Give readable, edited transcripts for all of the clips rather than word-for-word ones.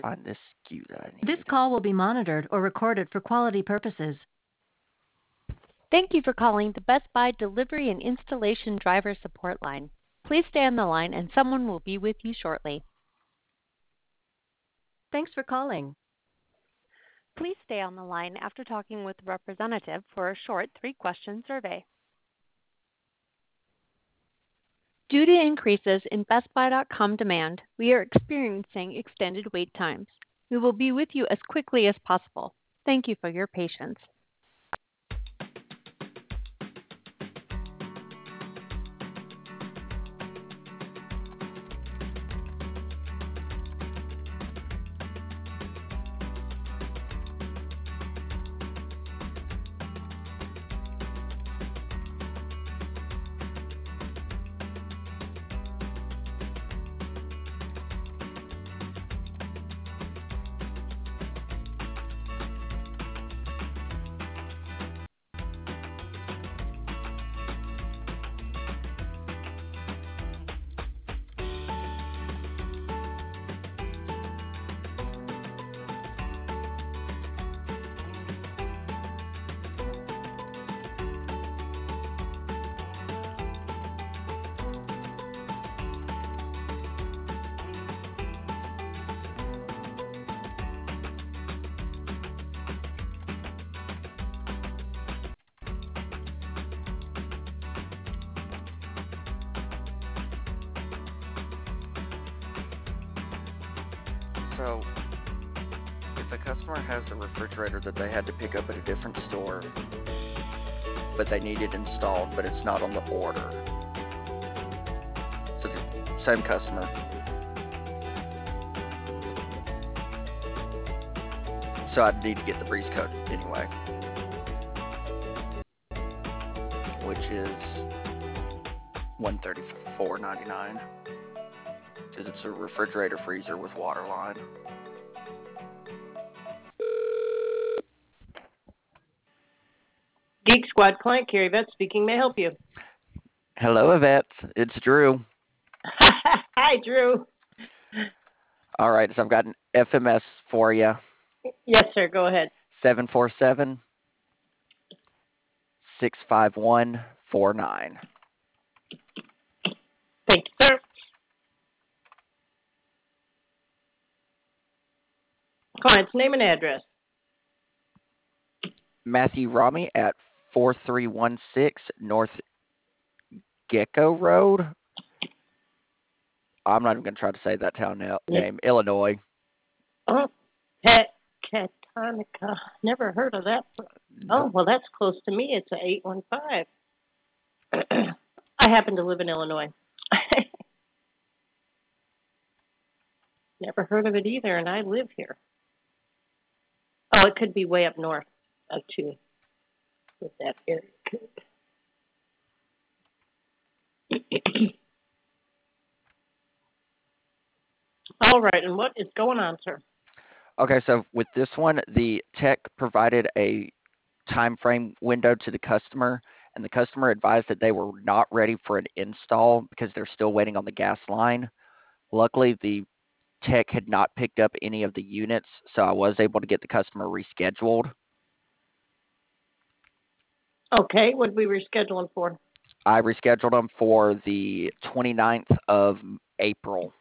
Find this SKU that I This need. call will be monitored or recorded for quality purposes. Thank you for calling the Best Buy Delivery and Installation Driver Support Line. Please stay on the line and someone will be with you shortly. Thanks for calling. Please stay on the line after talking with the representative for a short 3-question survey. Due to increases in BestBuy.com demand, we are experiencing extended wait times. We will be with you as quickly as possible. Thank you for your patience. So, if a customer has a refrigerator that they had to pick up at a different store, but they need it installed, but it's not on the order. So the same customer. So I'd need to get the breeze code anyway, which is $134.99 because it's a refrigerator freezer with water line. Geek Squad client, Carrie Vet speaking. May I help you? Hello, Yvette. It's Drew. Hi, Drew. All right, so I've got an FMS for you. Yes, sir. Go ahead. 747-651-49. Thank you, sir. Client's name and address. Matthew Rami at 4316 North Gecko Road. I'm not even going to try to say that town name. Illinois. Oh, Catanica. Never heard of that. Oh, Nope. well, that's close to me. It's a 815. I happen to live in Illinois. Never heard of it either, and I live here. Oh, it could be way up north, too, with that area code. All right, and what is going on, sir? Okay, so with this one, the tech provided a time frame window to the customer, and the customer advised that they were not ready for an install because they're still waiting on the gas line. Luckily, the tech had not picked up any of the units, so I was able to get the customer rescheduled. Okay, what we rescheduling for? I rescheduled them for the 29th of April.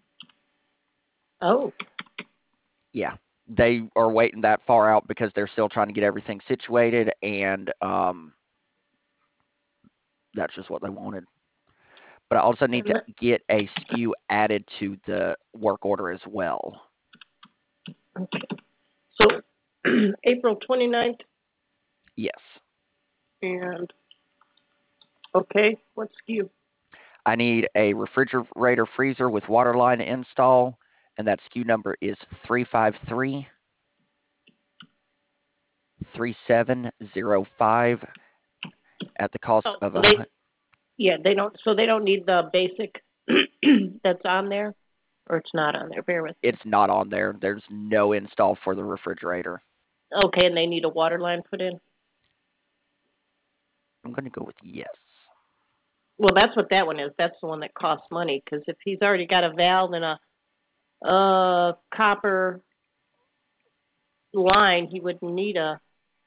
Oh. Yeah, they are waiting that far out because they're still trying to get everything situated, and that's just what they wanted. But I also need to get a SKU added to the work order as well. Okay. So, April 29th? Yes. And, okay, what SKU? I need a refrigerator freezer with water line install, and that SKU number is 353-3705 at the cost of they don't. So they don't need the basic that's on there, or it's not on there. Bear with me. It's not on there. There's no install for the refrigerator. Okay, and they need a water line put in. I'm going to go with yes. Well, that's what that one is. That's the one that costs money because if he's already got a valve and a copper line, he would need a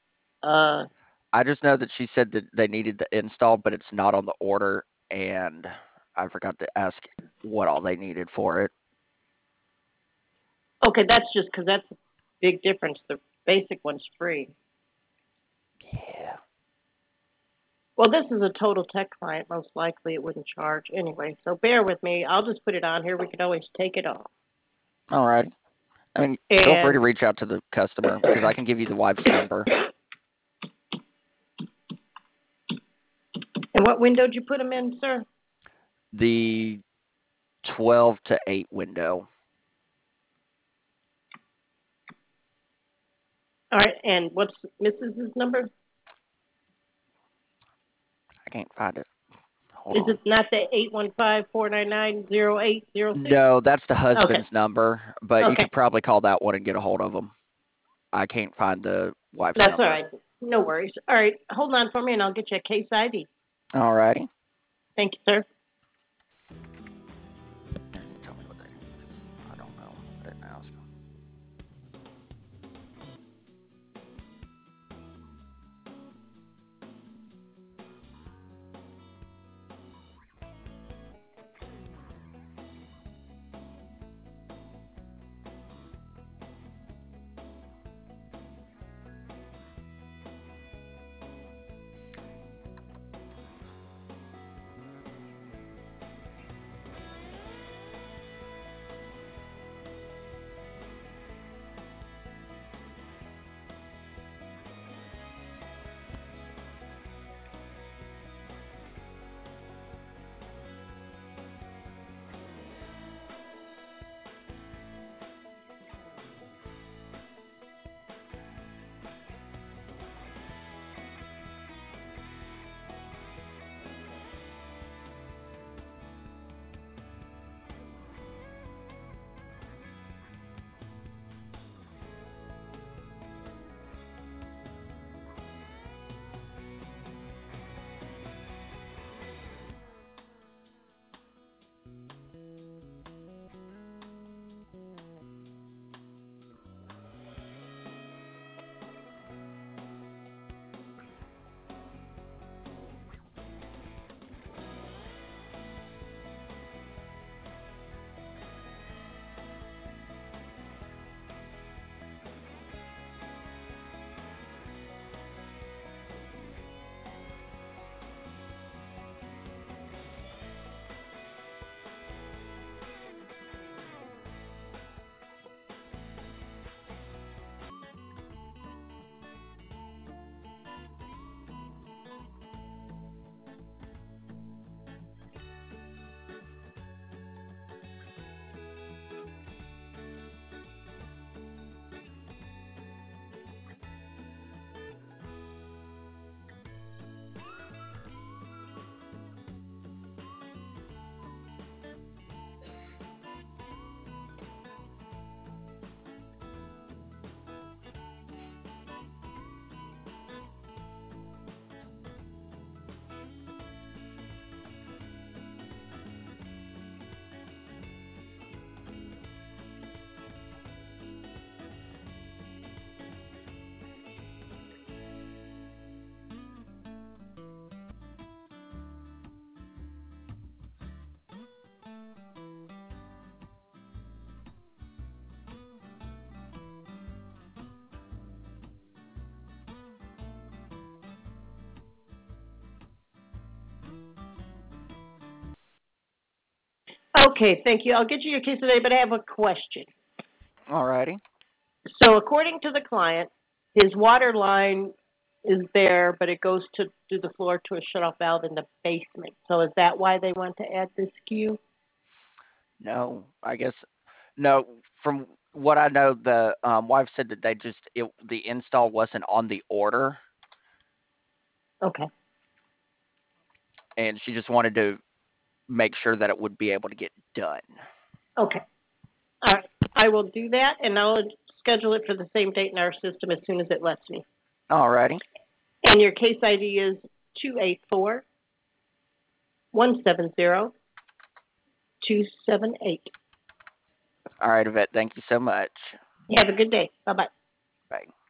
I just know that she said that they needed the install, but it's not on the order, and I forgot to ask what all they needed for it. okay, that's just because that's a big difference. The basic one's free. Yeah. Well, this is a Total Tech client. Most likely it wouldn't charge anyway. So bear with me. I'll just put it on here. We can always take it off. All right. I mean, feel free to reach out to the customer because I can give you the wife's number. And what window did you put them in, sir? The 12 to 8 window. All right. And what's Mrs.'s number? I can't find it. Hold Is on. it not the 815-499-0806? No, that's the husband's number, but you Okay. could probably call that one and get a hold of them. I can't find the wife's That's number. all right. No worries. All right. Hold on for me, and I'll get you a case ID. All righty. Thank you, sir. Tell me what they need. I don't know. I didn't ask. Okay, thank you. I'll get you your case today, but I have a question. All righty. So according to the client, his water line is there, but it goes to through the floor to a shutoff valve in the basement. So is that why they want to add this skew? No, I guess no. From what I know, the wife said that the install wasn't on the order, Okay. and she just wanted to make sure that it would be able to get done. Okay. All right. I will do that, and I'll schedule it for the same date in our system as soon as it lets me. All righty. And your case ID is 284-170-278. All right, Yvette, thank you so much. Have a good day. Bye-bye. Bye.